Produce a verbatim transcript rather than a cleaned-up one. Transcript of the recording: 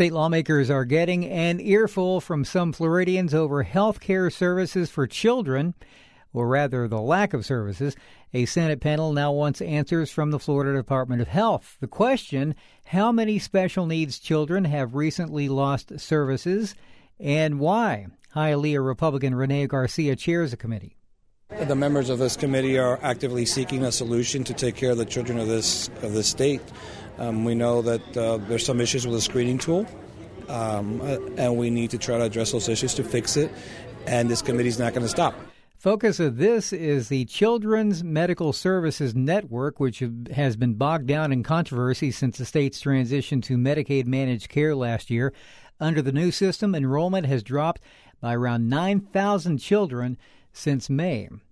State lawmakers are getting an earful from some Floridians over health care services for children, or rather the lack of services. A Senate panel now wants answers from the Florida Department of Health. The question, how many special needs children have recently lost services and why? Hialeah Republican Rene Garcia chairs the committee. The members of this committee are actively seeking a solution to take care of the children of this of this state. Um, we know that uh, there's some issues with the screening tool, um, and we need to try to address those issues to fix it, and this committee is not going to stop. Focus of this is the Children's Medical Services Network, which has been bogged down in controversy since the state's transition to Medicaid managed care last year. Under the new system, enrollment has dropped by around nine thousand children since May.